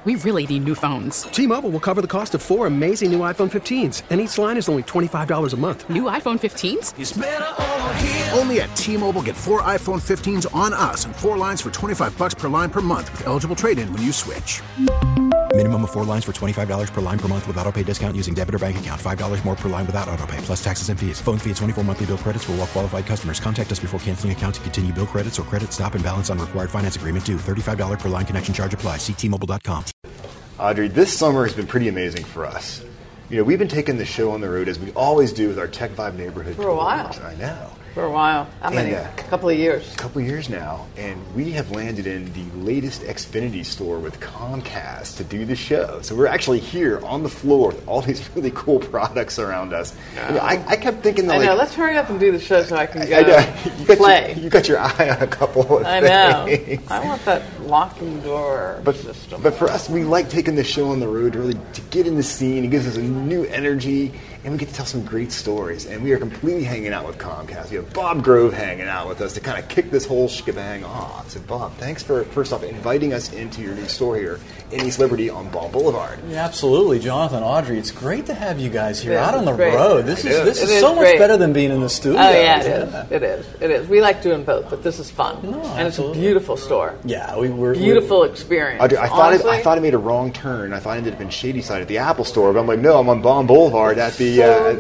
We really need new phones. T-Mobile will cover the cost of 4 amazing new iPhone 15s, and each line is only $25 a month. New iPhone 15s? It's better over here. Only at T-Mobile, get 4 iPhone 15s on us and 4 lines for $25 per line per month with eligible trade-in when you switch. Minimum of 4 lines for $25 per line per month with autopay discount using debit or bank account. $5 more per line without autopay, plus taxes and fees. Phone fee at 24 monthly bill credits for well-qualified customers. Contact us before canceling account to continue bill credits or credit stop and balance on required finance agreement due. $35 per line connection charge applies. See T-Mobile.com. Audrey, this summer has been pretty amazing for us. You know, we've been taking the show on the road as we always do with our Tech Vibe neighborhood for a while. Tours. I know. For a while. How many? A couple of years. A couple of years now. And we have landed in the latest Xfinity store with Comcast to do the show. So we're actually here on the floor with all these really cool products around us. No. I kept thinking that, I know. Let's hurry up and do the show so I can go play. You got your eye on a couple of things. I know. I want that locking door system. But for us, we like taking the show on the road really to get in the scene. It gives us a new energy. And we get to tell some great stories. And we are completely hanging out with Comcast. We have Bob Grove hanging out with us to kind of kick this whole shebang off. So, Bob, thanks for, first off, inviting us into your new store here in East Liberty on Baum Boulevard. Yeah, absolutely. Jonathan, Audrey, it's great to have you guys here out on the great. road. This is so much better than being in the studio. Oh, yeah, it is. We like doing both, but this is fun. And it's a beautiful store. Yeah, beautiful experience. Audrey, I thought I made a wrong turn. I thought I ended up in Shadyside at the Apple store, but I'm like, no, I'm on Baum Boulevard at the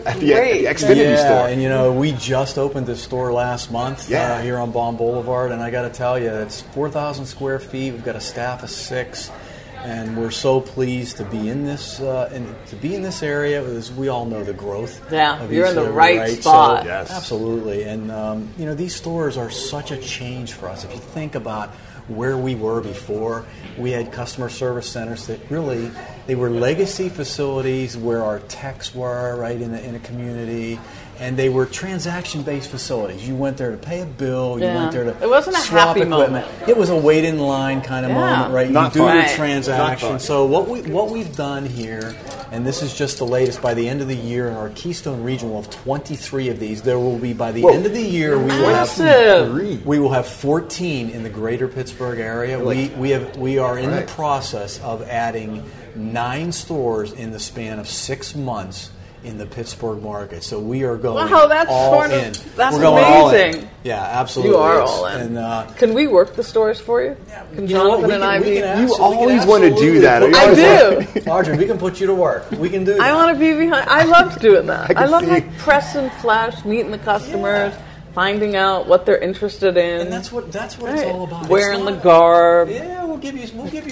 Xfinity store. And you know, we just opened this store last month here on Baum Boulevard, and I got to tell you, it's 4,000 square feet. We've got a staff of 6, and we're so pleased to be in this area. As we all know, the growth. Yeah, of you're in the right spot. So, yes, absolutely. And you know, these stores are such a change for us. If you think about where we were before, we had customer service centers that really, they were legacy facilities where our techs were, right, in a community, and they were transaction-based facilities. You went there to pay a bill, you went there to it wasn't a swap happy equipment. moment. It was a wait in line kind of moment, right? Not you do fun. your transaction. So what we've done here, and this is just the latest, by the end of the year in our Keystone region, we'll have 23 of these. There will be, by the end of the year, we will have 14 in the greater Pittsburgh area. We are in the process of adding 9 stores in the span of 6 months in the Pittsburgh market. So we are going all in. That's We're going amazing. All in. Yeah, absolutely. You are all in. And, can we work the stores for you? Can Jonathan and I be? You always want to do that. I do. Audrey, we can put you to work. We can do that. I want to be behind. I love doing that. I love like press and flash, meeting the customers. Finding out what they're interested in, and that's what it's all about. Wearing the garb. Yeah, we'll give you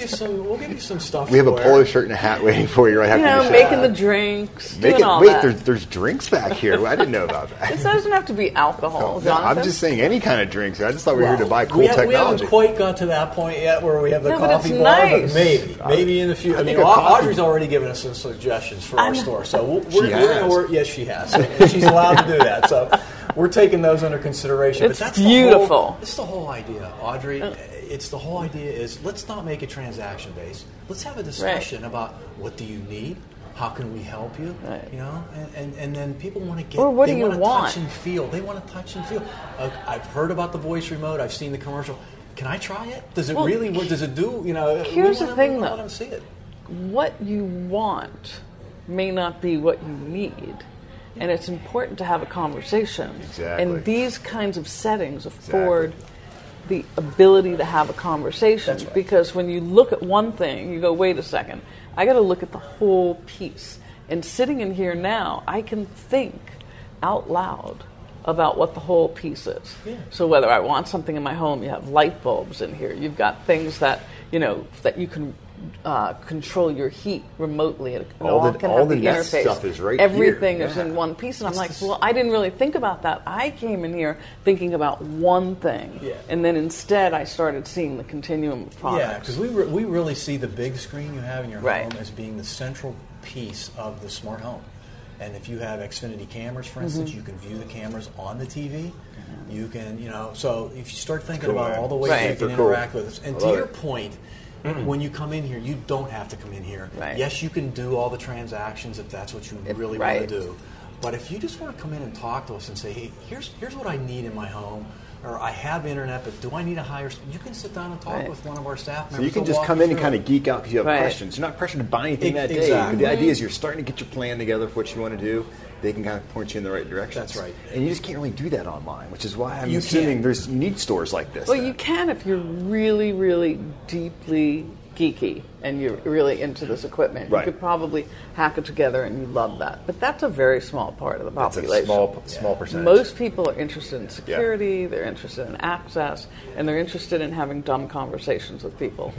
some stuff. We have a polo shirt and a hat waiting for you right after the show. Making the drinks, doing all that. There's drinks back here. I didn't know about that. This doesn't have to be alcohol, Jonathan. I'm just saying any kind of drinks. I just thought we were here to buy cool technology. We haven't quite got to that point yet where we have the coffee bar, nice. but maybe in the future. I mean, Audrey's already given us some suggestions for our store, so we're going to work. Yes, she has. And she's allowed to do that. So. We're taking those under consideration. It's beautiful. It's the whole idea, Audrey. It's the whole idea is let's not make it transaction based. Let's have a discussion about what do you need, how can we help you, you know, and then people want to get. Or what do you want? Touch and feel. They want to touch and feel. I've heard about the voice remote. I've seen the commercial. Can I try it? Does it really? What does it do? You know. Here's the thing, though. Let them see it. What you want may not be what you need. And it's important to have a conversation. Exactly. And these kinds of settings afford the ability to have a conversation. That's right. Because when you look at one thing, you go, wait a second, I got to look at the whole piece. And sitting in here now, I can think out loud about what the whole piece is. Yeah. So whether I want something in my home, you have light bulbs in here. You've got things that, you know, that you can control your heat remotely. All the Nest stuff is right Everything here. is in one piece. And I'm like, well, I didn't really think about that. I came in here thinking about one thing. Yeah. And then instead I started seeing the continuum of products. Yeah, because we really see the big screen you have in your home as being the central piece of the smart home. And if you have Xfinity cameras, for instance, you can view the cameras on the TV. You can, you know, so if you start thinking about all the ways you can interact with us. And to your point, when you come in here, you don't have to come in here. Right. Yes, you can do all the transactions if that's what you really want to do. But if you just want to come in and talk to us and say, hey, here's what I need in my home. or I have internet, but do I need to hire? You can sit down and talk with one of our staff members. So you can just come in and kind of geek out because you have questions. You're not pressured to buy anything that day. Exactly. The idea is you're starting to get your plan together for what you want to do. They can kind of point you in the right direction. That's right. And you just can't really do that online, which is why I'm assuming you need stores like this. Well, you can if you're really, really deeply geeky and you're really into this equipment. Right. You could probably hack it together and you love that. But that's a very small part of the population. That's a small percentage. Most people are interested in security, they're interested in access, and they're interested in having dumb conversations with people.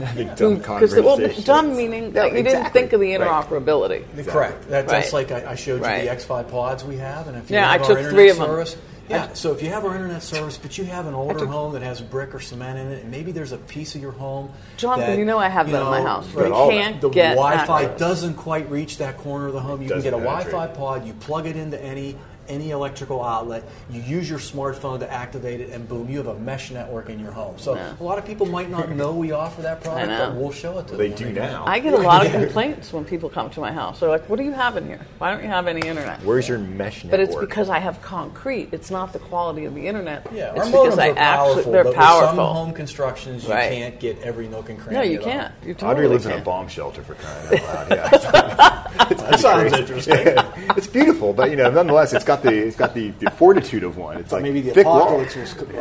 Dumb meaning that you didn't think of the interoperability. Right. Correct. That's like I showed you the X5 pods we have, and if you have I took our 3 of service, them. Yeah, so if you have our internet service, but you have an older home that has brick or cement in it, and maybe there's a piece of your home Jonathan, I have that in my house. Right, You can't the get Wi-Fi access. doesn't quite reach that corner of the home. You can get a Wi-Fi pod, you plug it into any electrical outlet, you use your smartphone to activate it, and boom, you have a mesh network in your home. So a lot of people might not know we offer that product, but we'll show it to them. They do now. I get a lot of complaints when people come to my house. They're like, what do you have in here? Why don't you have any internet? Where's your mesh network? But it's because I have concrete. It's not the quality of the internet. Yeah, it's our modems because are powerful, they're but powerful. with some home constructions, you can't get every nook and cranny. No, you can't. You totally Audrey lives can't. in a bomb shelter for crying out loud. Yeah, that sounds interesting. It's beautiful, but nonetheless, it's got the fortitude of one. It's like maybe the thick apocalypse walls. was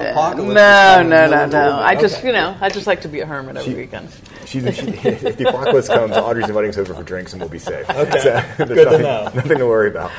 No. I just like to be a hermit every weekend. If the apocalypse comes, Audrey's inviting us over for drinks, and we'll be safe. Okay, so good to know. Nothing to worry about.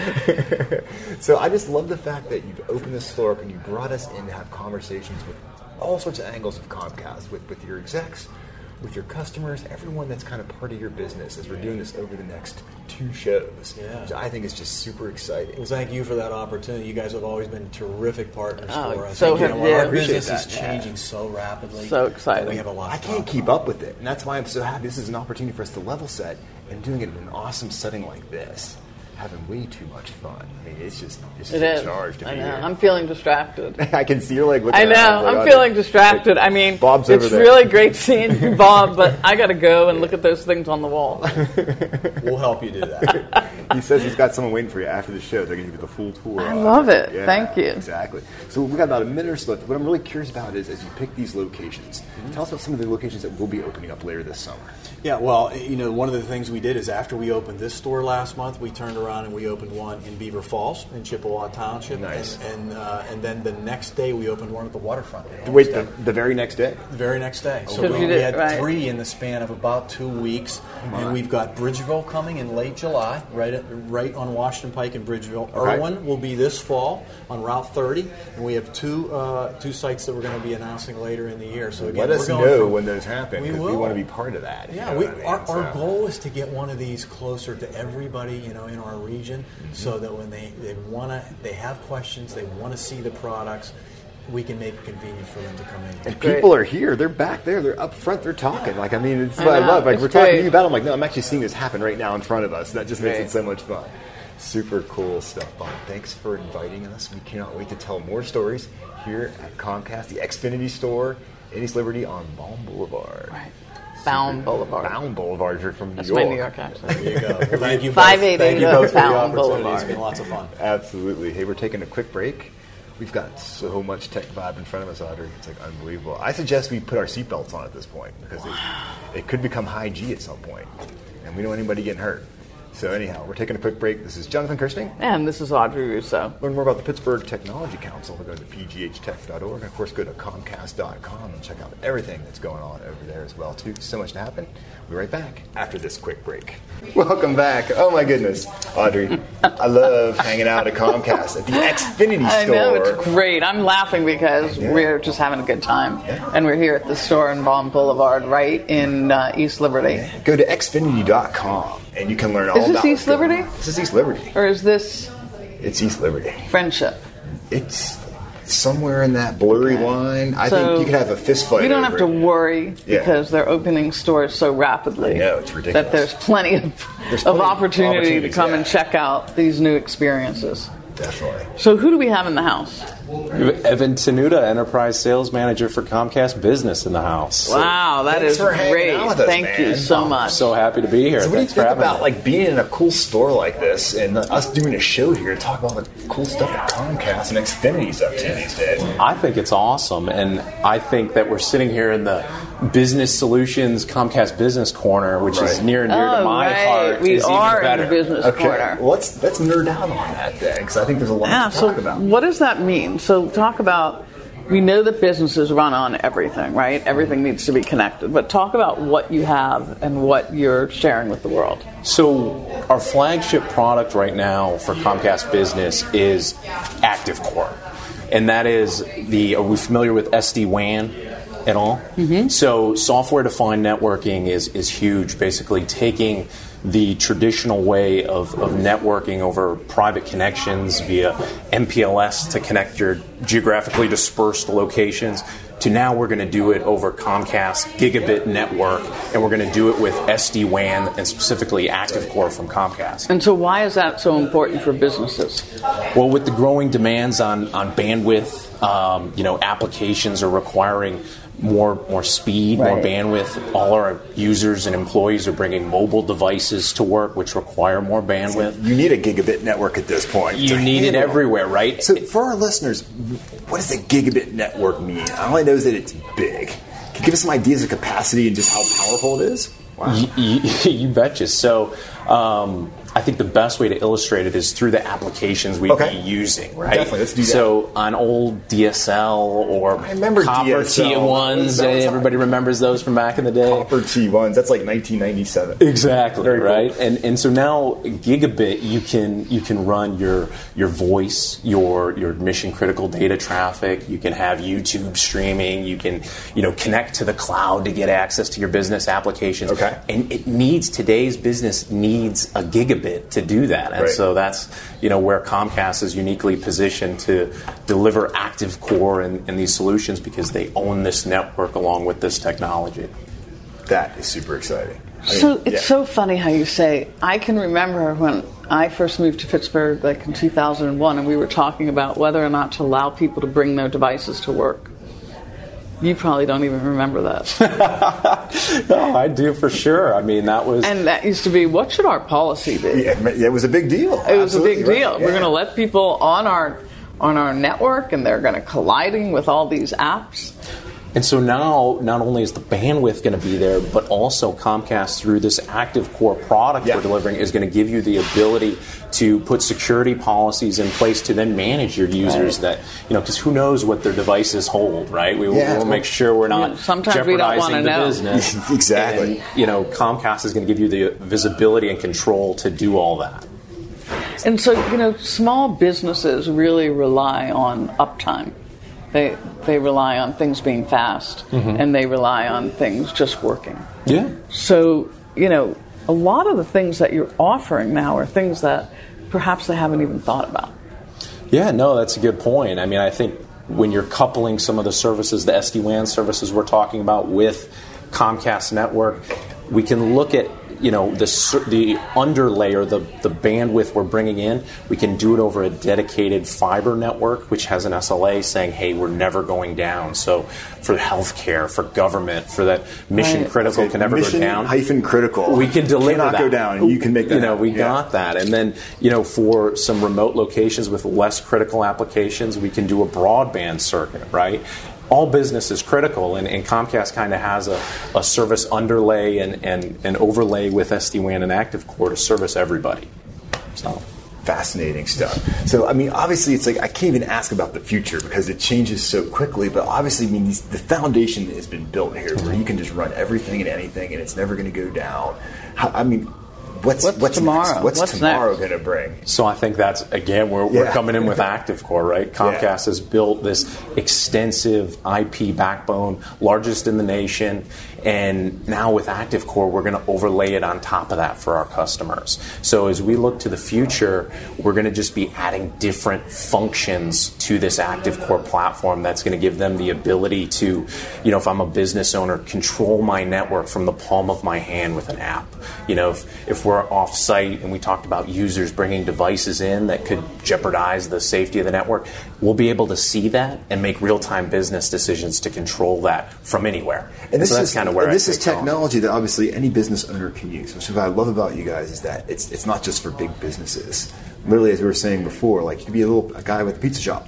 So I just love the fact that you've opened this store up and you brought us in to have conversations with all sorts of angles of Comcast, with your execs, with your customers, everyone that's kind of part of your business as we're doing this over the next 2 shows. Yeah. Which I think is just super exciting. Well, thank you for that opportunity. You guys have always been terrific partners for us. So have you. Our business is changing so rapidly. So exciting. We have a lot. I can't keep up with it, and that's why I'm so happy. This is an opportunity for us to level set and doing it in an awesome setting like this. Having way too much fun. I mean, it's just a charge to be here. I'm feeling distracted. I can see you're like looking I know. at me, I'm feeling distracted. I mean, Bob's it's over there. really great seeing you, Bob, but I got to go and look at those things on the wall. We'll help you do that. He says he's got someone waiting for you after the show. They're going to give you the full tour. I love it. Yeah, Thank you. Exactly. So we've got about a minute or so left. What I'm really curious about is, as you pick these locations, tell us about some of the locations that will be opening up later this summer. Yeah, well, one of the things we did is after we opened this store last month, we turned around and we opened one in Beaver Falls in Chippewa Township. Nice. And then the next day we opened one at the waterfront. Wait, the very next day? The very next day. So Because we had 3 in the span of about 2 weeks. And we've got Bridgeville coming in late July, right on Washington Pike in Bridgeville. Okay. Irwin will be this fall on Route 30. And we have two sites that we're going to be announcing later in the year. So again, let us know when those happen, because we want to be part of that. Yeah, our goal is to get one of these closer to everybody, in our region, so that when they have questions, they want to see the products, we can make it convenient for them to come in. And people are here. They're back there. They're up front. They're talking. It's what I love. We're talking to you about it. I'm like, no, I'm actually seeing this happen right now in front of us. That just makes it so much fun. Super cool stuff, Bob. Thanks for inviting us. We cannot wait to tell more stories here at Comcast, the Xfinity store in East Liberty on Baum Boulevard. Right. Baum Boulevard. Baum Boulevard. You're from New That's York. my New York accent. There you go. Well, thank you both. 588 for the Baum opportunity. Boulevard. It's been lots of fun. Absolutely. Hey, we're taking a quick break. We've got so much tech vibe in front of us, Audrey. It's like unbelievable. I suggest we put our seatbelts on at this point, because it could become high G at some point, and we don't want anybody getting hurt. So anyhow, we're taking a quick break. This is Jonathan Kirsting. And this is Audrey Russo. Learn more about the Pittsburgh Technology Council. Go to pghtech.org. And, of course, go to comcast.com and check out everything that's going on over there as well, too. So much to happen. We'll be right back after this quick break. Welcome back. Oh, my goodness. Audrey, I love hanging out at Comcast at the Xfinity store. I know, it's great. I'm laughing because we're just having a good time. Yeah. And we're here at the store in Baum Boulevard, right in East Liberty. Go to xfinity.com. And you can learn all about Is this East Liberty? This is East Liberty. Or is this... It's East Liberty. Friendship. It's somewhere in that blurry line. I think you could have a fist fight. You don't have to worry because they're opening stores so rapidly. I know, it's ridiculous. That there's plenty of opportunity to come and check out these new experiences. Definitely. So who do we have in the house? Evan Tenuta, Enterprise Sales Manager for Comcast Business in the house. Wow, that is great. Thank you so much. I'm so happy to be here. So what do you think about like being in a cool store like this and us doing a show here to talk about the cool stuff that Comcast and Xfinity's up to these days? I think it's awesome, and I think that we're sitting here in the Business Solutions Comcast Business Corner, which is near and dear to my heart. We are in the Business Corner. Well, let's nerd out on that then, because I think there's a lot to talk about. What does that mean? So talk about, we know that businesses run on everything, right? Everything needs to be connected. But talk about what you have and what you're sharing with the world. So our flagship product right now for Comcast Business is ActiveCore. And that is are we familiar with SD-WAN at all? Mm-hmm. So software-defined networking is huge, basically taking the traditional way of networking over private connections via MPLS to connect your geographically dispersed locations to now we're going to do it over Comcast Gigabit Network, and we're going to do it with SD-WAN and specifically ActiveCore from Comcast. And so why is that so important for businesses? Well, with the growing demands on bandwidth, applications are requiring more speed, more bandwidth. All our users and employees are bringing mobile devices to work, which require more bandwidth. You need a gigabit network at this point. You need it everywhere, right? So for our listeners, what does a gigabit network mean? All I know is that it's big. Can you give us some ideas of capacity and just how powerful it is? Wow. You betcha. So I think the best way to illustrate it is through the applications we'd be using, right? Definitely, let's do that. So on old DSL or copper T1s, everybody remembers those from back in the day. Copper T1s, that's like 1997. Exactly, very right? Cool. And so now gigabit, you can run your voice, your mission critical data traffic. You can have YouTube streaming. You can connect to the cloud to get access to your business applications. Okay. And today's business needs a gigabit to do that, and so that's where Comcast is uniquely positioned to deliver ActiveCore and these solutions because they own this network along with this technology. That is super exciting. It's so funny how you say. I can remember when I first moved to Pittsburgh, like in 2001, and we were talking about whether or not to allow people to bring their devices to work. You probably don't even remember that. No, I do for sure. I mean, that was... And that used to be, what should our policy be? Yeah, it was a big deal. It was a big deal. Right. We're going to let people on our network, and they're going to colliding with all these apps. And so now, not only is the bandwidth going to be there, but also Comcast, through this ActiveCore product we're delivering, is going to give you the ability to put security policies in place to then manage your users because who knows what their devices hold, right? We'll make sure we're not jeopardizing the business. Exactly. And, Comcast is going to give you the visibility and control to do all that. And so, small businesses really rely on uptime. They rely on things being fast, and they rely on things just working. Yeah. So, a lot of the things that you're offering now are things that perhaps they haven't even thought about. Yeah, no, that's a good point. I mean, I think when you're coupling some of the services, the SD-WAN services we're talking about with Comcast network, we can look at the underlay or the bandwidth we're bringing in. We can do it over a dedicated fiber network, which has an SLA saying, hey, we're never going down. So for healthcare, for government, for that mission critical can never go down. Mission-critical. We can deliver cannot that. Go down, and you can make that happen. We got that. And then, for some remote locations with less critical applications, we can do a broadband circuit, right? All business is critical, and Comcast kind of has a service underlay and overlay with SD-WAN and ActiveCore to service everybody. So fascinating stuff. So, I mean, obviously, it's like I can't even ask about the future because it changes so quickly. But obviously, the foundation has been built here where you can just run everything and anything, and it's never going to go down. What's tomorrow? Next? What's tomorrow going to bring? So I think that's, again, we're coming in with ActiveCore, right? Comcast has built this extensive IP backbone, largest in the nation, And now with ActiveCore, we're going to overlay it on top of that for our customers. So as we look to the future, we're going to just be adding different functions to this ActiveCore platform that's going to give them the ability to, if I'm a business owner, control my network from the palm of my hand with an app. If we're off-site and we talked about users bringing devices in that could jeopardize the safety of the network, we'll be able to see that and make real-time business decisions to control that from anywhere. And this so that's kind of where this is technology that obviously any business owner can use. Which is what I love about you guys is that it's not just for big businesses. Literally, as we were saying before, like you could be a guy with a pizza shop,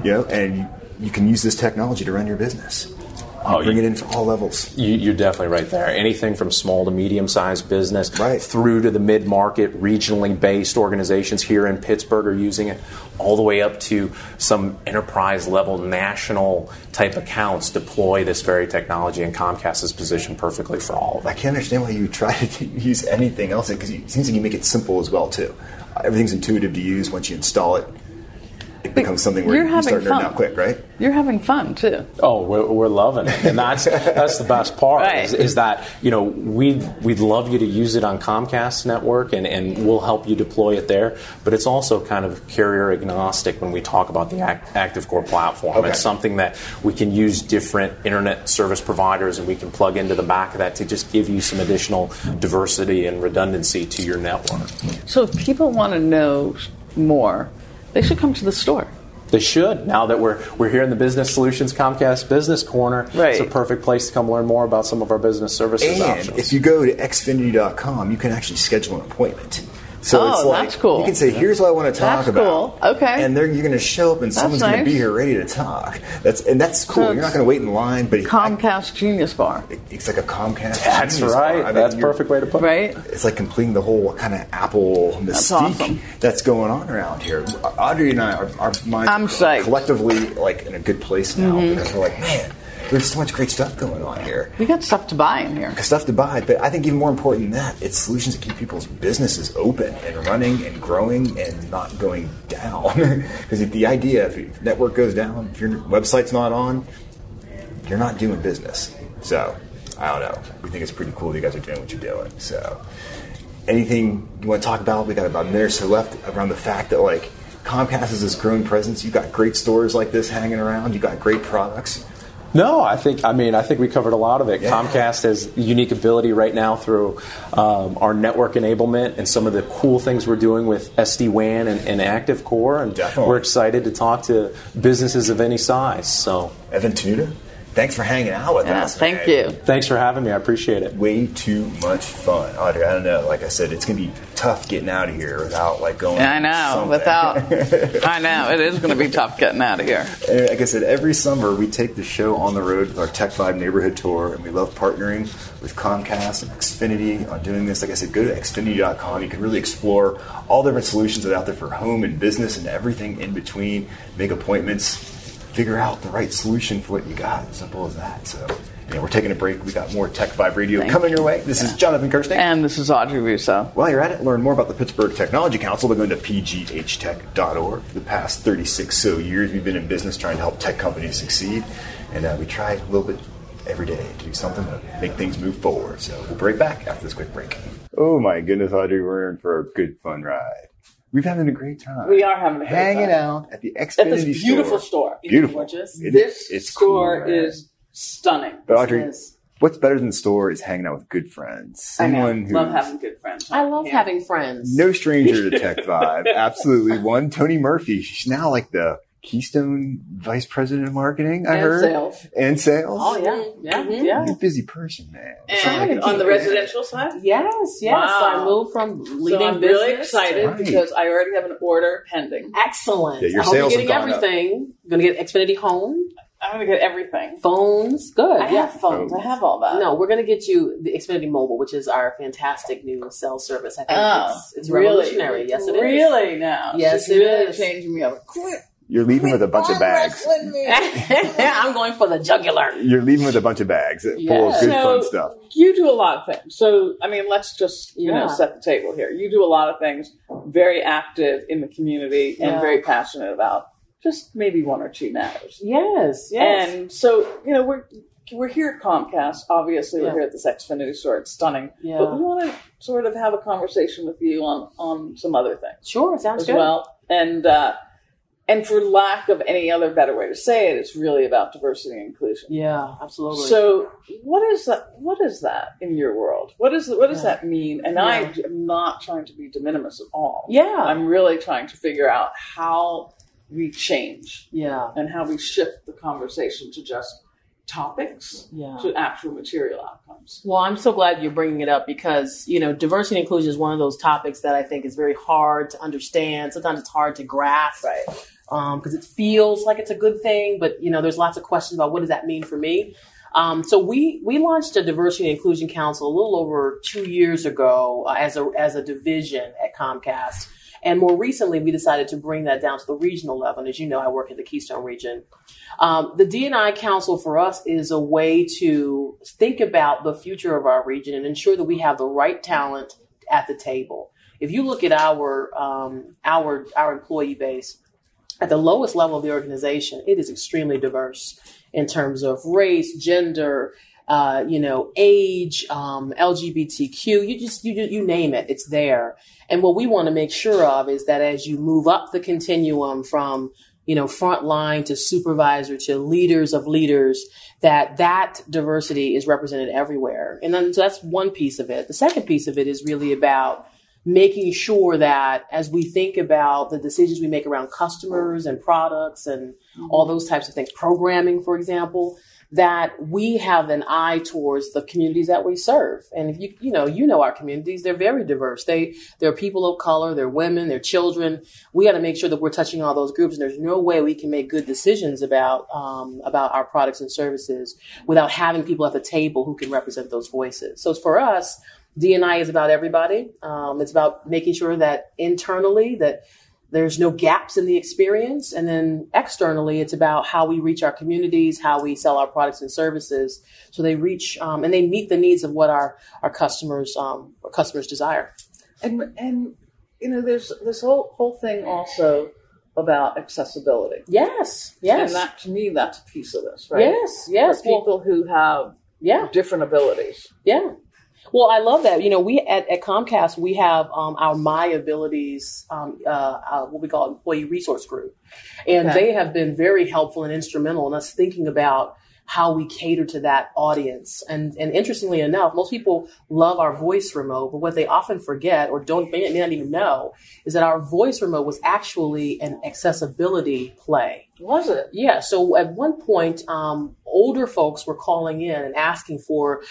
and you can use this technology to run your business. Bring it in for all levels. You're definitely right there. Anything from small to medium-sized business through to the mid-market, regionally based organizations here in Pittsburgh are using it, all the way up to some enterprise-level, national-type accounts deploy this very technology, and Comcast is positioned perfectly for all of it. I can't understand why you try to use anything else, because it seems like you make it simple as well, too. Everything's intuitive to use once you install it. It becomes something where you start nerding out quick, right? You're having fun too. Oh, we're loving it, and that's the best part. Right. Is that we'd love you to use it on Comcast network, and we'll help you deploy it there. But it's also kind of carrier agnostic when we talk about the ActiveCore platform. Okay. It's something that we can use different internet service providers, and we can plug into the back of that to just give you some additional diversity and redundancy to your network. So if people want to know more, they should come to the store. They should. Now that we're here in the Business Solutions Comcast Business Corner, it's a perfect place to come learn more about some of our business services options. And if you go to xfinity.com, you can actually schedule an appointment. So it's like, that's cool. You can say, here's what I want to talk about. Cool. Okay. And you're going to show up and someone's going to be here ready to talk. That's cool. You're not going to wait in line. But Comcast Genius Bar. It's like a Comcast That's Genius right. Bar. That's a perfect way to put it. Right. It's like completing the whole kind of Apple mystique that's going on around here. Audrey and I, our minds are collectively like in a good place now because we're like, man, there's so much great stuff going on here. We got stuff to buy in here. Stuff to buy, but I think even more important than that, it's solutions that keep people's businesses open and running and growing and not going down. Because the idea, if your network goes down, if your website's not on, you're not doing business. So, I don't know. We think it's pretty cool that you guys are doing what you're doing. So, anything you want to talk about? We got about a minute or so left around the fact that like Comcast has this growing presence. You got great stores like this hanging around. You got great products. No, I think we covered a lot of it. Yeah. Comcast has unique ability right now through our network enablement and some of the cool things we're doing with SD-WAN and ActiveCore, and we're excited to talk to businesses of any size. So, Evan Tenuta, thanks for hanging out with us. Thank you. Thanks for having me. I appreciate it. Way too much fun. Audrey, I don't know. Like I said, it's going to be tough getting out of here without like going. I know. I know. It is going to be tough getting out of here. And like I said, every summer we take the show on the road with our Tech Vibe neighborhood tour, and we love partnering with Comcast and Xfinity on doing this. Like I said, go to xfinity.com. You can really explore all the different solutions that are out there for home and business and everything in between. Make appointments. Figure out the right solution for what you got. Simple as that. So, we're taking a break. We got more Tech Vibe Radio coming your way. This is Jonathan Kirsting. And this is Audrey Russo. While you're at it, learn more about the Pittsburgh Technology Council by going to pghtech.org. For the past 36 years, we've been in business trying to help tech companies succeed. And we try a little bit every day to do something to make things move forward. So we'll be right back after this quick break. Oh, my goodness, Audrey, we're in for a good, fun ride. We've having a great time. We are having a great time. Hanging out at the Xfinity store. At this beautiful store. Beautiful. This store is stunning. But Audrey, what's better than the store is hanging out with good friends. I love having good friends. I love having friends. No stranger to Tech Vibe. Absolutely. One, Tony Murphy. She's now like the Keystone Vice President of Marketing, I heard. And sales. Oh, yeah. You're a busy person, man. And on the residential side? Yes. Wow. I moved from leading so I'm really excited because I already have an order pending. Excellent. Yeah, your sales getting everything. I'm going to get Xfinity Home. I'm going to get everything. Phones. Good. I have phones. I have all that. No, we're going to get you the Xfinity Mobile, which is our fantastic new cell service. I think it's revolutionary. Yes, it is. Really now? Yes, it is. Changing me up. You're leaving with a bunch of bags. I'm going for the jugular. You're leaving with a bunch of bags full of good, fun stuff. You do a lot of things. So, let's just, set the table here. You do a lot of things, very active in the community and very passionate about just maybe one or two matters. Yes. And so, we're here at Comcast. Obviously, we're here at this Xfinity store. It's stunning. Yeah. But we want to sort of have a conversation with you on some other things. Sure, sounds good. Well, and for lack of any other better way to say it, it's really about diversity and inclusion. Yeah, absolutely. So what is that? What is that in your world? What does that mean? And I am not trying to be de minimis at all. Yeah. I'm really trying to figure out how we change. Yeah. And how we shift the conversation to just topics to actual material outcomes. Well, I'm so glad you're bringing it up because, diversity and inclusion is one of those topics that I think is very hard to understand. Sometimes it's hard to grasp. Right. Because it feels like it's a good thing, but there's lots of questions about what does that mean for me. So we launched a Diversity and Inclusion Council a little over 2 years ago as a division at Comcast, and more recently we decided to bring that down to the regional level. And as you know, I work in the Keystone region. The D&I Council for us is a way to think about the future of our region and ensure that we have the right talent at the table. If you look at our employee base, at the lowest level of the organization, it is extremely diverse in terms of race, gender, age, LGBTQ. You name it, it's there. And what we want to make sure of is that as you move up the continuum from front line to supervisor to leaders of leaders, that diversity is represented everywhere. And then so that's one piece of it. The second piece of it is really about making sure that as we think about the decisions we make around customers and products and all those types of things, programming, for example, that we have an eye towards the communities that we serve. And if you know our communities, they're very diverse. They're people of color, they're women, they're children. We got to make sure that we're touching all those groups. And there's no way we can make good decisions about our products and services without having people at the table who can represent those voices. So for us, D&I is about everybody. It's about making sure that internally that there's no gaps in the experience. And then externally, it's about how we reach our communities, how we sell our products and services so they reach and they meet the needs of what our customers desire. And there's this whole thing also about accessibility. Yes. And that, to me, that's a piece of this, right? Yes. For people who have different abilities. Yeah. Well, I love that. We at Comcast, we have our My Abilities, what we call Employee Resource Group. And they have been very helpful and instrumental in us thinking about how we cater to that audience. And interestingly enough, most people love our voice remote, but what they often forget or may not even know is that our voice remote was actually an accessibility play. Was it? Yeah. So at one point, older folks were calling in and asking for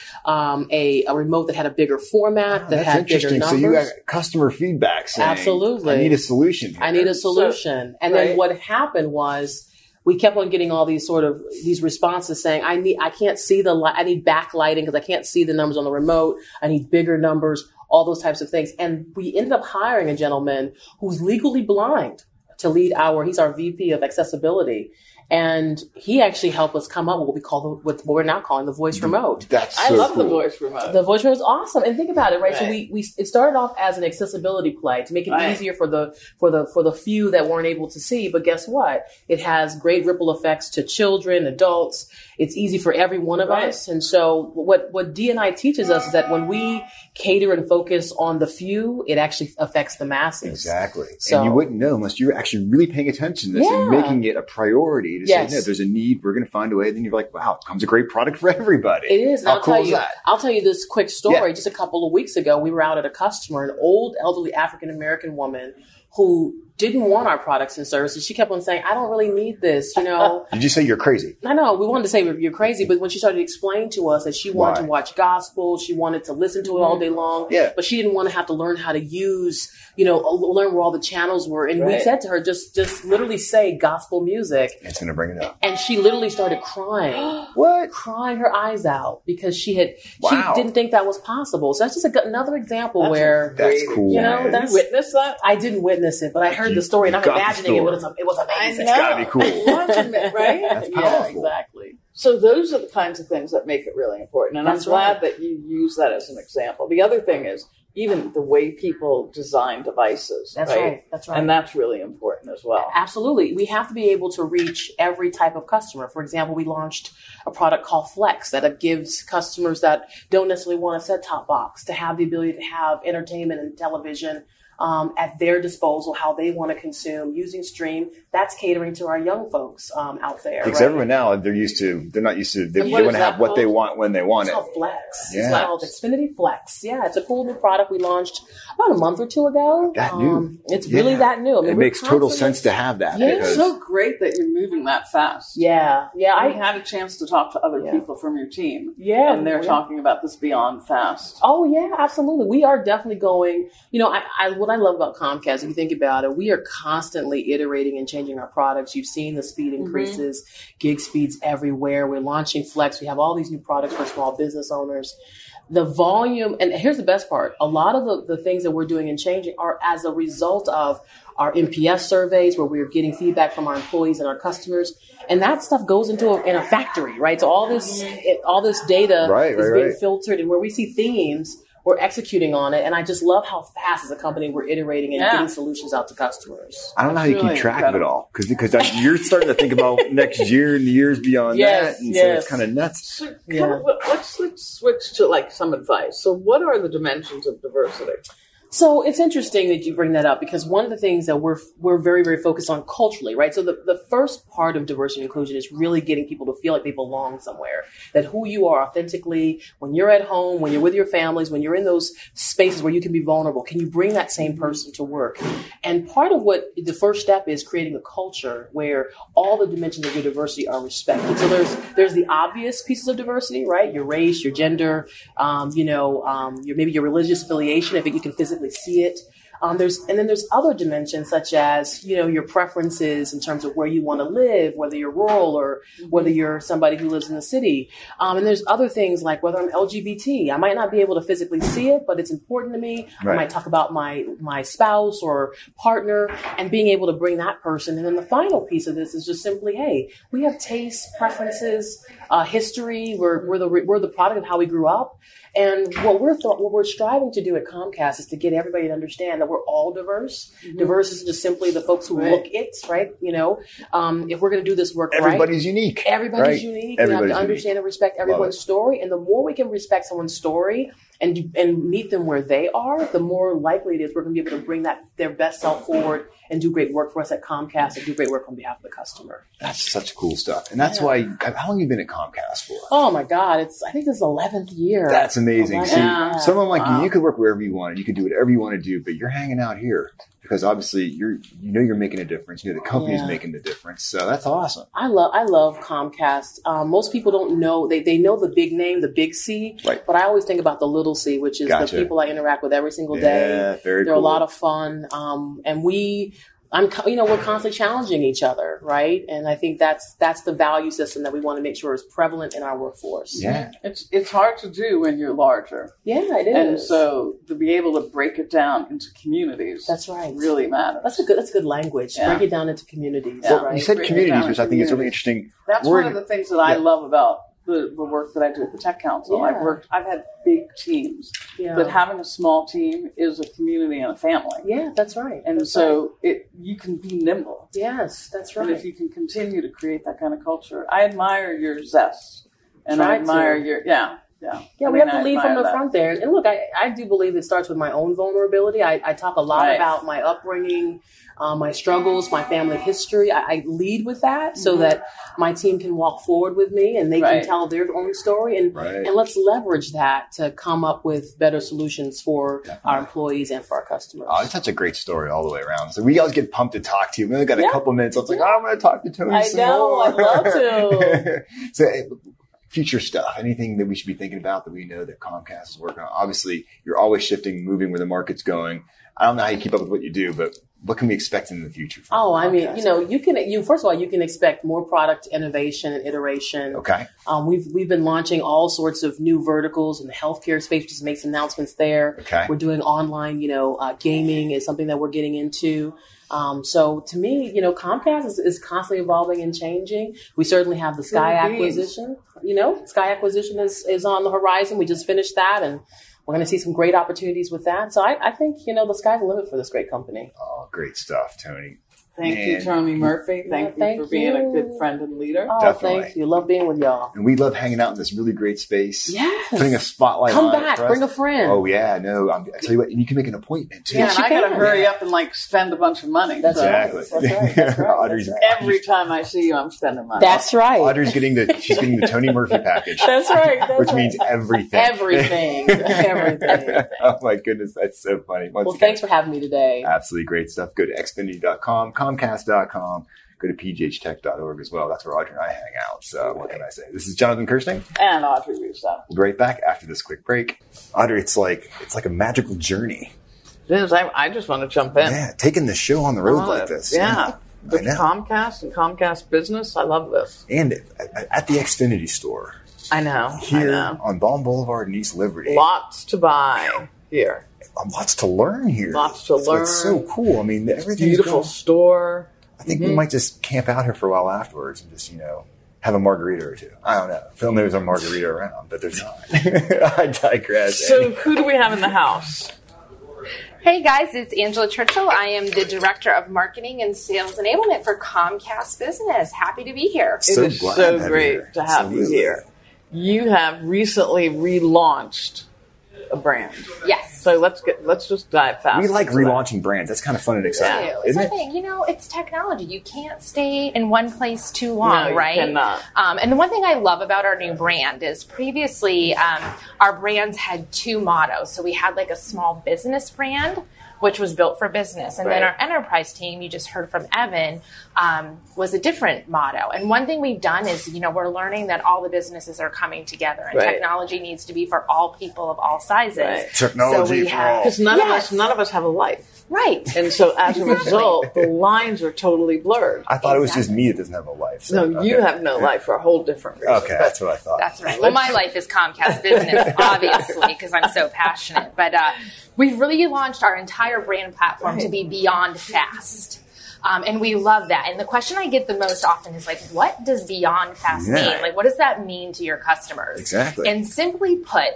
a remote that had a bigger format, that had bigger numbers. So you got customer feedback saying, absolutely, I need a solution here. I need a solution. Then what happened was we kept on getting all these these responses saying, I can't see I need backlighting because I can't see the numbers on the remote. I need bigger numbers, all those types of things. And we ended up hiring a gentleman who's legally blind to lead he's our VP of accessibility. And he actually helped us come up with what we're now calling the voice remote. I love the voice remote. The voice remote is awesome. And think about it, right? So it started off as an accessibility play to make it easier for the few that weren't able to see. But guess what? It has great ripple effects to children, adults. It's easy for every one of us. And so what D&I teaches us is that when we cater and focus on the few, it actually affects the masses. Exactly. So, and you wouldn't know unless you're actually really paying attention to this and making it a priority to say, no, there's a need, we're going to find a way. Then you're like, wow, it becomes a great product for everybody. It is. How cool is that? I'll tell you this quick story. Just a couple of weeks ago, we were out at a customer, an old elderly African-American woman who didn't want our products and services. She kept on saying, I don't really need this, Did you say you're crazy? I know. We wanted to say you're crazy, but when she started to explain to us that she wanted to watch gospel, she wanted to listen to it all day long, but she didn't want to have to learn how to use, learn where all the channels were. And we said to her, just literally say gospel music. It's going to bring it up. And she literally started crying. What? Crying her eyes out because she didn't think that was possible. So that's just another example where that's cool. Did you witness that? I didn't witness it, but I heard the story and I'm imagining it was amazing. It's got to be cool. Watching it, right? That's powerful. Yeah, exactly. So those are the kinds of things that make it really important. And I'm glad that you use that as an example. The other thing is even the way people design devices. That's right. That's right. And that's really important as well. Absolutely. We have to be able to reach every type of customer. For example, we launched a product called Flex that gives customers that don't necessarily want a set-top box to have the ability to have entertainment and television at their disposal, how they want to consume using Stream. That's catering to our young folks out there. Because everyone now, they're not used to, they want to have what they want when they want it's it. Called Flex. Yeah. It's called Xfinity Flex. Yeah, it's a cool new product we launched about a month or two ago. That new. It's really that new. I mean, it makes total sense to have that. Yeah. It's so great that you're moving that fast. Yeah. I had a chance to talk to other people from your team. Yeah. And they're talking about this beyond fast. Oh, yeah, absolutely. We are definitely going, what I love about Comcast, if you think about it, we are constantly iterating and changing our products. You've seen the speed increases, gig speeds everywhere. We're launching Flex. We have all these new products for small business owners. The volume, and here's the best part, a lot of the things that we're doing and changing are as a result of our NPS surveys where we're getting feedback from our employees and our customers. And that stuff goes into a factory, right? So all this data is being filtered, and where we see themes, we're executing on it. And I just love how fast as a company we're iterating and getting solutions out to customers. I don't know how you keep track of it all, because you're starting to think about next year and the years beyond that. And so it's kind of nuts. So let's switch to some advice. So what are the dimensions of diversity? So it's interesting that you bring that up, because one of the things that we're very, very focused on culturally, right? So the first part of diversity and inclusion is really getting people to feel like they belong somewhere, that who you are authentically, when you're at home, when you're with your families, when you're in those spaces where you can be vulnerable, can you bring that same person to work? And part of what the first step is creating a culture where all the dimensions of your diversity are respected. So there's the obvious pieces of diversity, right? Your race, your gender, maybe your religious affiliation, if you can physically see it. There's other dimensions such as, your preferences in terms of where you want to live, whether you're rural or whether you're somebody who lives in the city. And there's other things like whether I'm LGBT. I might not be able to physically see it, but it's important to me. Right. I might talk about my spouse or partner and being able to bring that person. And then the final piece of this is just simply, hey, we have tastes, preferences, history. We're the product of how we grew up. And what we're striving to do at Comcast is to get everybody to understand that we're all diverse. Diverse isn't just simply the folks who look it, right? If we're going to do this work everybody's unique. Everybody's unique. We have to understand and respect everyone's story. And the more we can respect someone's story and meet them where they are, the more likely it is we're going to be able to bring their best self forward and do great work for us at Comcast and do great work on behalf of the customer. That's such cool stuff. And that's why, how long have you been at Comcast for? Oh my God. I think this is 11th year. That's amazing. See, someone like you could work wherever you want. You could do whatever you want to do, but you're hanging out here because obviously you're making a difference. The company's making the difference. So that's awesome. I love Comcast. Most people don't know, they know the big name, the big C, right. But I always think about the little C, which is the people I interact with every single day. Very They're cool. a lot of fun. And we're constantly challenging each other, right? And I think that's the value system that we want to make sure is prevalent in our workforce. Yeah. It's hard to do when you're larger. Yeah, it is. And so to be able to break it down into communities, that's right, really matters. That's good language. Yeah. Break it down into communities. Well, right? You said communities, which I think is really interesting. That's one of the things that I love about the work that I do at the Tech Council. Yeah. I've had big teams, but having a small team is a community and a family. Yeah, that's right. And you can be nimble. Yes, that's right. And if you can continue to create that kind of culture, I admire your zest, and I admire your we have to lead from the front there. And look, I do believe it starts with my own vulnerability. I talk a lot about my upbringing, my struggles, my family history. I lead with that so that my team can walk forward with me and they can tell their own story. And let's leverage that to come up with better solutions for our employees and for our customers. Oh, it's such a great story all the way around. So we always get pumped to talk to you. We only got a couple minutes. I was like, I'm going to talk to Tony some more. I'd love to. So, future stuff, anything that we should be thinking about that we know that Comcast is working on? Obviously, you're always shifting, moving where the market's going. I don't know how you keep up with what you do, but what can we expect in the future? First of all, you can expect more product innovation and iteration. Okay. We've been launching all sorts of new verticals in the healthcare space. Just make some announcements there. Okay. We're doing online, gaming is something that we're getting into. So to me, Comcast is constantly evolving and changing. We certainly have the Sky acquisition. Sky acquisition is on the horizon. We just finished that, and we're going to see some great opportunities with that. So I think, the sky's the limit for this great company. Oh, great stuff, Tony. Thank you, Tony Murphy. Thank you for being a good friend and leader. Oh, Definitely. thank you. Love being with y'all. And we love hanging out in this really great space. Yes. Putting a spotlight Come on back. it for us. Bring a friend. Oh, yeah. No, I tell you what, you can make an appointment, too. Yeah, and I got to can. hurry up and spend a bunch of money. That's Exactly. right. That's right. Audrey's, Every time I see you, I'm spending money. That's right. Audrey's getting the Tony Murphy package. That's right. Which means everything. Everything. Everything. Oh, my goodness. That's so funny. Once Well, again, thanks for having me today. absolutely great stuff. Go to Xfinity.com, Comcast.com. Go to pghtech.org as well. That's where Audrey and I hang out. So what can I say? This is Jonathan Kirsting. And Audrey Russo. We'll be right back after this quick break. Audrey, it's like a magical journey. It is. I just want to jump in. Yeah, taking the show on the road like this. Yeah. With know. Comcast and Comcast Business, I love this. And at the Xfinity store. I know. Here on Balm Boulevard in East Liberty. Lots to buy here. Lots to learn here. Lots to learn. It's so cool. I mean, everything's Beautiful store. I think we might just camp out here for a while afterwards and just, have a margarita or two. I don't know. Phil knows a margarita around, but there's not. I digress. So who do we have in the house? Hey guys, it's Angela Churchill. I am the Director of Marketing and Sales Enablement for Comcast Business. Happy to be here. So it is glad so to have you great here. to have Absolutely. you here. You have recently relaunched a brand. Yes. So let's just dive fast. We like into that. relaunching brands. That's kind of fun and exciting, It's isn't the it? thing, it's technology. You can't stay in one place too long, No, you right? cannot. And the one thing I love about our new brand is previously our brands had two mottos. So we had a small business brand, which was built for business. And then Right. our enterprise team, you just heard from Evan, was a different motto. And one thing we've done is, we're learning that all the businesses are coming together and Right. technology needs to be for all people of all sizes. Right. Technology for all. Because none of us have a life. Right. And so as a result, the lines are totally blurred. I thought it was just me that doesn't have a life. So, No, you okay. have no life for a whole different reason. Okay, that's what I thought. That's right. Well, my life is Comcast Business, obviously, because I'm so passionate. But we've really launched our entire brand platform to be beyond fast. And we love that. And the question I get the most often is what does beyond fast Yeah. mean? What does that mean to your customers? Exactly. And simply put,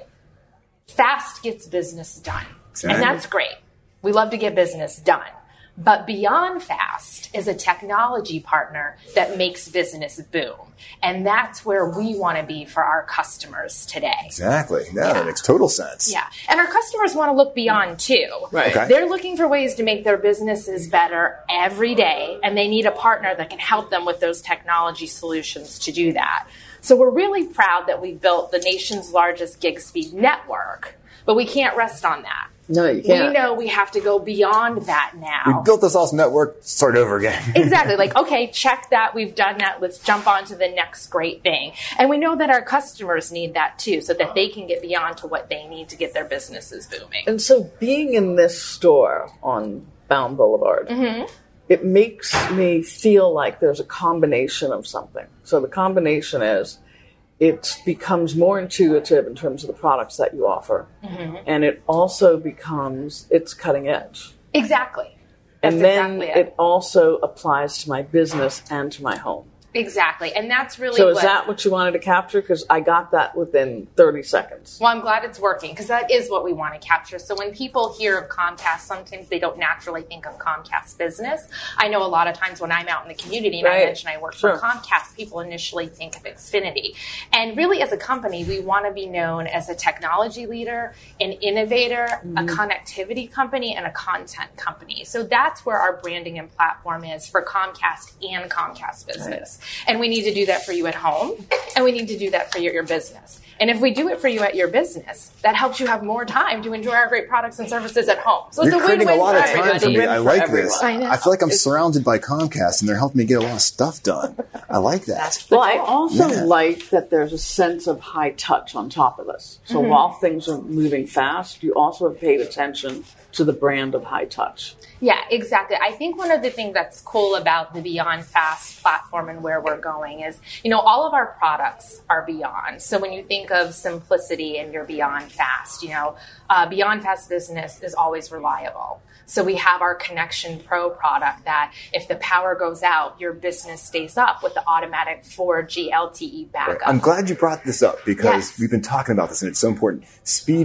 fast gets business done. Exactly. And that's great. We love to get business done. But Beyond Fast is a technology partner that makes business boom. And that's where we want to be for our customers today. Exactly. No, that makes total sense. Yeah. And our customers want to look beyond too. Right. Okay. They're looking for ways to make their businesses better every day, and they need a partner that can help them with those technology solutions to do that. So we're really proud that we've built the nation's largest gig speed network, but we can't rest on that. No, you can't. We know we have to go beyond that now. We built this awesome network, start over again. Exactly. Okay, check that. We've done that. Let's jump on to the next great thing. And we know that our customers need that too, so that they can get beyond to what they need to get their businesses booming. And so being in this store on Balm Boulevard, it makes me feel like there's a combination of something. So the combination is it becomes more intuitive in terms of the products that you offer. And it also becomes, it's cutting edge. Exactly. And That's then exactly it also applies to my business and to my home. Exactly. And that's really So is that what you wanted to capture? Because I got that within 30 seconds. Well, I'm glad it's working because that is what we want to capture. So when people hear of Comcast, sometimes they don't naturally think of Comcast Business. I know a lot of times when I'm out in the community and I mention I work for Comcast, people initially think of Xfinity. And really as a company, we want to be known as a technology leader, an innovator, a connectivity company, and a content company. So that's where our branding and platform is for Comcast and Comcast Business. And we need to do that for you at home, and we need to do that for your business. And if we do it for you at your business, that helps you have more time to enjoy our great products and services at home. So You're it's a creating win-win a lot for of time for everybody. me. I like this. I know. I feel like I'm surrounded by Comcast, and they're helping me get a lot of stuff done. I like that. Well, I also like that there's a sense of high touch on top of this. So while things are moving fast, you also have paid attention to the brand of high touch. Yeah, exactly. I think one of the things that's cool about the Beyond Fast platform and where we're going is, all of our products are beyond. So when you think of simplicity and you're Beyond Fast, Beyond Fast Business is always reliable. So we have our Connection Pro product that if the power goes out, your business stays up with the automatic 4G LTE backup. I'm glad you brought this up because we've been talking about this and it's so important. Speed is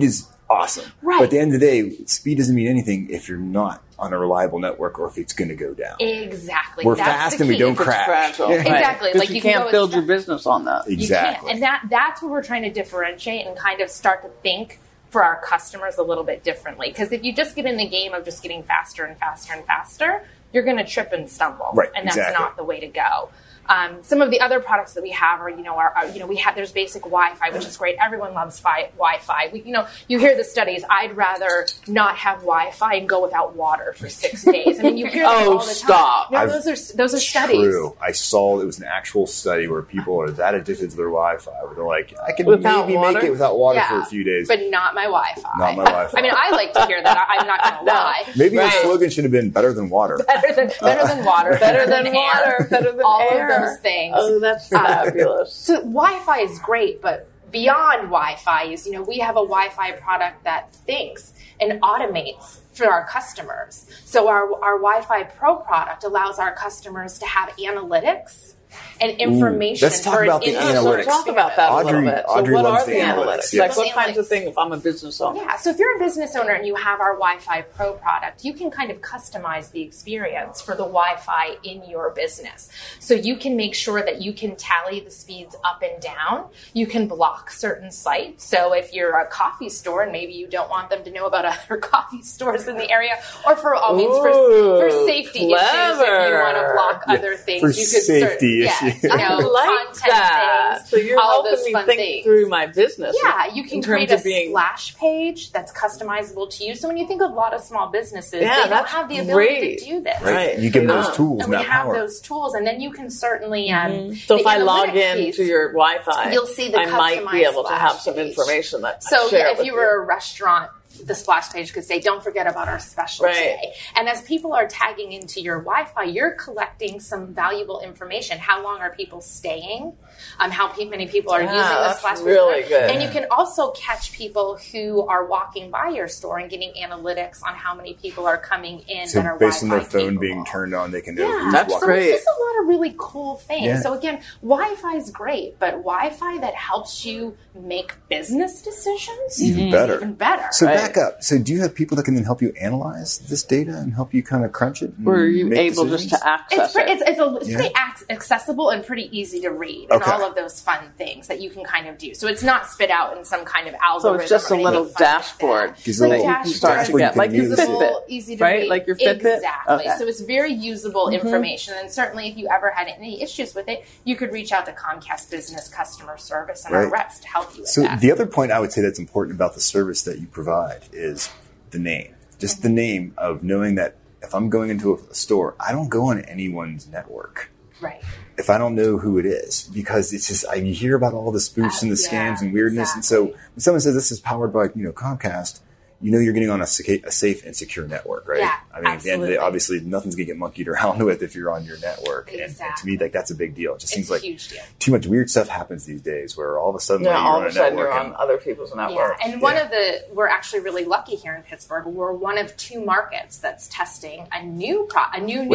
awesome. Right. But at the end of the day, speed doesn't mean anything if you're not on a reliable network or if it's going to go down. Exactly. We're fast and we don't crash. Yeah. Exactly. Like you can't build your business on that. Exactly. You can't. And that's what we're trying to differentiate and kind of start to think for our customers a little bit differently. Because if you just get in the game of just getting faster and faster and faster, you're going to trip and stumble. Right. And that's exactly. not the way to go. Some of the other products that we have are, we have, there's basic Wi-Fi, which is great. Everyone loves Wi-Fi. You hear the studies. I'd rather not have Wi-Fi and go without water for 6 days. I mean, you hear that all the time. Stop. No, those are studies. True. I saw it was an actual study where people are that addicted to their Wi-Fi. Where they're like, I can maybe make it without water for a few days. But not my Wi-Fi. Not my Wi-Fi. I mean, I like to hear that. I'm not going to lie. Maybe the slogan should have been better than water. Better than water. Better than water. Better than all air. Of those things. Oh, that's fabulous. So Wi-Fi is great, but beyond Wi-Fi is, we have a Wi-Fi product that thinks and automates for our customers. So our Wi-Fi Pro product allows our customers to have analytics and information. Let's talk about the analytics. Talk about that a little bit. Audrey what loves are the the analytics. Like what kinds of things if I'm a business owner? Yeah, so if you're a business owner and you have our Wi-Fi Pro product, you can kind of customize the experience for the Wi-Fi in your business. So you can make sure that you can tally the speeds up and down. You can block certain sites. So if you're a coffee store and maybe you don't want them to know about other coffee stores in the area, or for all means for safety issues, if you want to block other things, for you could safety issues. I like that. Things, so you're all helping those me fun think things. through my business. Yeah, you can create a being... splash page that's customizable to you. So when you think of a lot of small businesses, yeah, they don't have the ability to do this. Right. You give them those tools and and we that have power. those tools, and then you can certainly. So if I log in to your Wi-Fi, you'll see the I might be able to have some page. information that So I share if you were a restaurant, the splash page could say, don't forget about our special today. And as people are tagging into your Wi-Fi, you're collecting some valuable information. How long are people staying? How many people are using the splash page? Really good. And you can also catch people who are walking by your store and getting analytics on how many people are coming in so that are based on their Wi-Fi phone capable. being turned on, they can know who's that's walking. great. There's a lot of really cool things. Yeah. So again, Wi-Fi is great, but Wi-Fi that helps you make business decisions even better. Even better. So back up. So do you have people that can then help you analyze this data and help you kind of crunch it? Or are you able decisions? just to access it? It's pretty accessible and pretty easy to read, and all of those fun things that you can kind of do. So it's not spit out in some kind of algorithm. So it's just a little dashboard that you can start to get, like your Fitbit, easy to right? read. Like your Fitbit? Exactly. Okay. So it's very usable information, and certainly if you ever had any issues with it, you could reach out to Comcast Business Customer Service and our reps to help you with so that. The other point I would say that's important about the service that you provide is the name. Just the name of knowing that if I'm going into a store, I don't go on anyone's network. Right. If I don't know who it is, because it's just, you hear about all the spoofs and the scams and weirdness. And so when someone says this is powered by, Comcast, you're getting on a safe and secure network, right? Yeah, I mean, at the end of the day, obviously nothing's going to get monkeyed around with if you're on your network. Exactly. And to me, that's a big deal. It just seems like a huge deal. Too much weird stuff happens these days where all of a sudden, you're on a network you're on other people's network. Yeah, and we're actually really lucky here in Pittsburgh. We're one of 2 markets that's testing a new product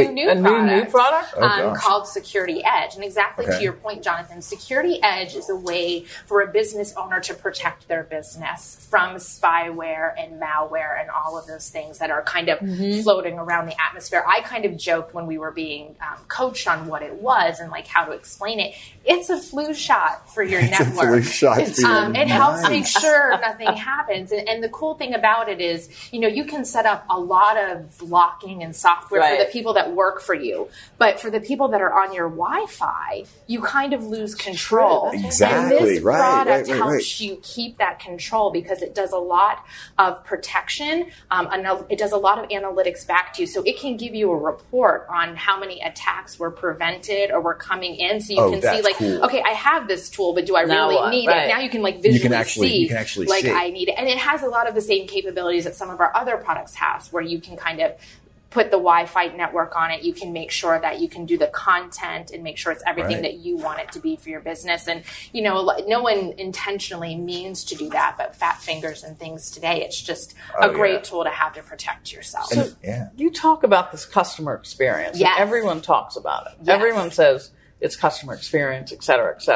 called Security Edge. And exactly to your point, Jonathan, Security Edge is a way for a business owner to protect their business from spyware and malware and all of those things that are kind of floating around the atmosphere. I kind of joked when we were being coached on what it was and like how to explain it. It's a flu shot for your network. A flu shot for your it helps make sure nothing happens. And the cool thing about it is, you can set up a lot of blocking and software for the people that work for you. But for the people that are on your Wi-Fi, you kind of lose control. Exactly. And this product helps you keep that control because it does a lot of protection. It does a lot of analytics back to you. So it can give you a report on how many attacks were prevented or were coming in. So you can see okay, I have this tool, but do I really need it? Now you can visually see I need it. And it has a lot of the same capabilities that some of our other products have, where you can kind of put the Wi-Fi network on it. You can make sure that you can do the content and make sure it's everything that you want it to be for your business. And, no one intentionally means to do that, but fat fingers and things today, it's just a great tool to have to protect yourself. So you talk about this customer experience. Yes. And everyone talks about it. Yes. Everyone says it's customer experience, et cetera, et cetera.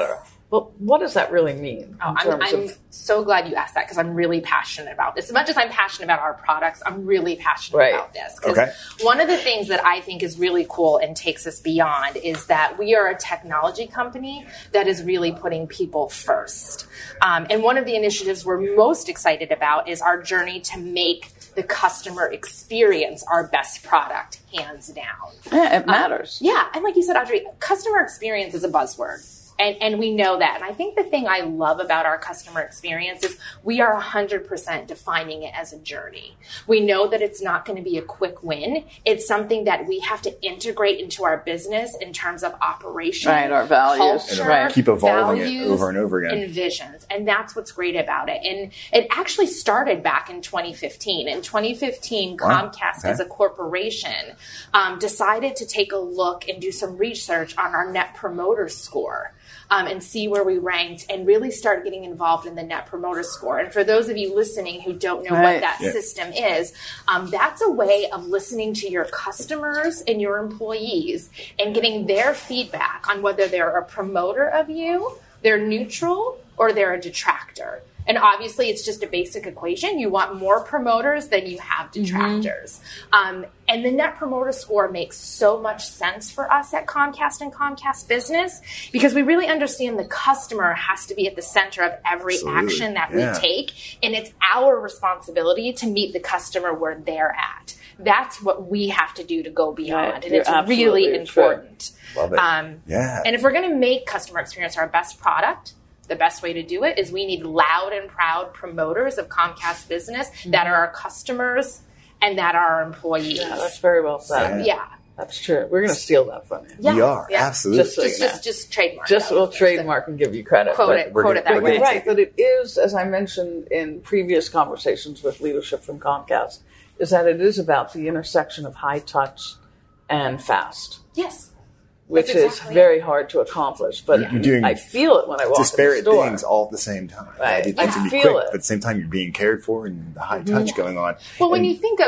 But what does that really mean? I'm so glad you asked that because I'm really passionate about this. As much as I'm passionate about our products, I'm really passionate about this. Because one of the things that I think is really cool and takes us beyond is that we are a technology company that is really putting people first. And one of the initiatives we're most excited about is our journey to make the customer experience our best product, hands down. Yeah, it matters. And like you said, Audrey, customer experience is a buzzword. And we know that. And I think the thing I love about our customer experience is we are 100% defining it as a journey. We know that it's not going to be a quick win. It's something that we have to integrate into our business in terms of operation, our values, culture, keep evolving values, it over and over again, and visions. And that's what's great about it. And it actually started back in 2015. In 2015, Comcast as a corporation decided to take a look and do some research on our Net Promoter Score. And see where we ranked and really start getting involved in the Net Promoter Score. And for those of you listening who don't know what that system is, that's a way of listening to your customers and your employees and getting their feedback on whether they're a promoter of you, they're neutral, or they're a detractor. And obviously, it's just a basic equation. You want more promoters than you have detractors. And the Net Promoter Score makes so much sense for us at Comcast and Comcast Business because we really understand the customer has to be at the center of every action that we take. And it's our responsibility to meet the customer where they're at. That's what we have to do to go beyond. And it's really important. Love it. And if we're going to make customer experience our best product, the best way to do it is we need loud and proud promoters of Comcast Business that are our customers and that are our employees. Yeah, that's very well said. So, that's true. We're going to steal that from you. Yeah. We are, absolutely. Just trademark. We'll trademark and give you credit. Quote it that way. Right, but it is, as I mentioned in previous conversations with leadership from Comcast, is that it is about the intersection of high touch and fast. Yes. Which is very hard to accomplish, but you're doing I feel it when I walk in the store. Disparate things all at the same time. Right. It I needs to be feel quick, it. but at the same time, you're being cared for and the high touch going on. Well, when you think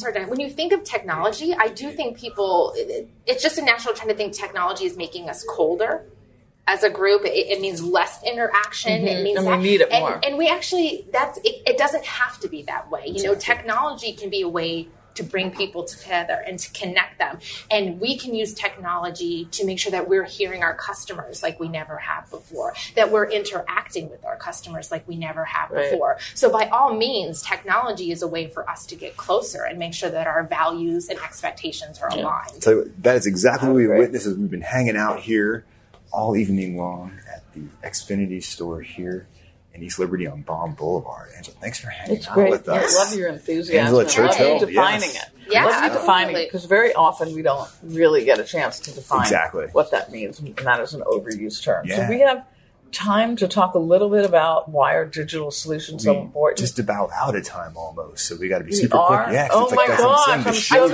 of technology, I do think people, it's just a natural trend to think technology is making us colder. As a group, it means less interaction. It means and we need it more. And we actually, it doesn't have to be that way. You know, technology can be a way to bring people together and to connect them. And we can use technology to make sure that we're hearing our customers like we never have before, that we're interacting with our customers like we never have before. So by all means, technology is a way for us to get closer and make sure that our values and expectations are aligned. So that is exactly what we witnessed as we've been hanging out here all evening long at the Xfinity store here in East Liberty on Baum Boulevard. Angela, thanks for hanging out with us. I love your enthusiasm. Angela Churchill. I love you defining it. Yeah, love you defining it, because very often we don't really get a chance to define what that means, and that is an overused term. So we have time to talk a little bit about why are digital solutions so important. Just about out of time almost, so we got to be super quick. Yeah, oh my gosh, I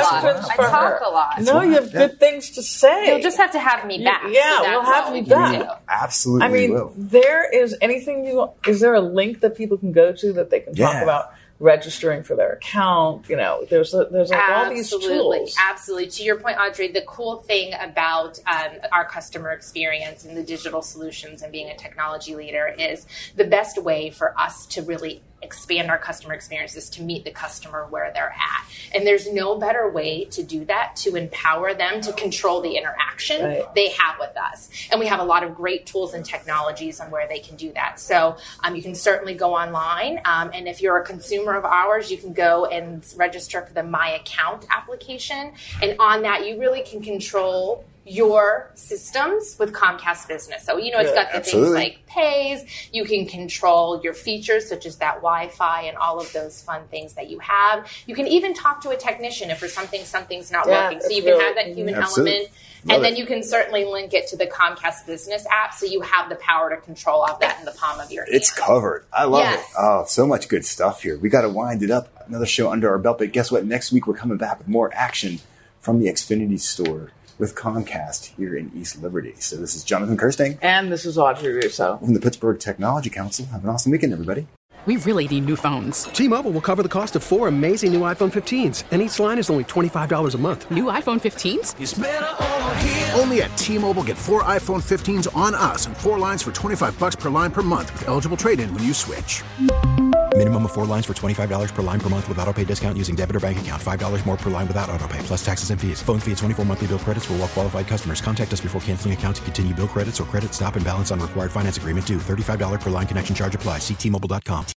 talk a lot. No, you have good things to say. You'll just have to have me back. Yeah, we'll have you back. Absolutely, I mean, there is anything is there a link that people can go to that they can talk about registering for their account? You know, there's all these tools. Absolutely. To your point, Audrey, the cool thing about our customer experience and the digital solutions and being a technology leader is the best way for us to really expand our customer experiences to meet the customer where they're at. And there's no better way to do that, to empower them to control the interaction they have with us. And we have a lot of great tools and technologies on where they can do that. So you can certainly go online. And if you're a consumer of ours, you can go and register for the My Account application. And on that, you really can control your systems with Comcast Business. So, you know, it's got the things like pays. You can control your features, such as that Wi-Fi and all of those fun things that you have. You can even talk to a technician if for something's not working. So you can have that human element. And then you can certainly link it to the Comcast Business app, so you have the power to control all that in the palm of your hand. It's covered. I love it. Oh, so much good stuff here. We got to wind it up. Another show under our belt. But guess what? Next week, we're coming back with more action from the Xfinity store with Comcast here in East Liberty. So this is Jonathan Kirsting. And this is Audrey Russo. From the Pittsburgh Technology Council. Have an awesome weekend, everybody. We really need new phones. T-Mobile will cover the cost of 4 amazing new iPhone 15s, and each line is only $25 a month. New iPhone 15s? It's better over here. Only at T-Mobile, get 4 iPhone 15s on us and 4 lines for $25 per line per month with eligible trade-in when you switch. Minimum of 4 lines for $25 per line per month with autopay discount using debit or bank account. $5 more per line without autopay, plus taxes and fees. Phone fee at 24 monthly bill credits for well-qualified customers. Contact us before canceling account to continue bill credits or credit stop and balance on required finance agreement due. $35 per line connection charge applies. See T-Mobile.com.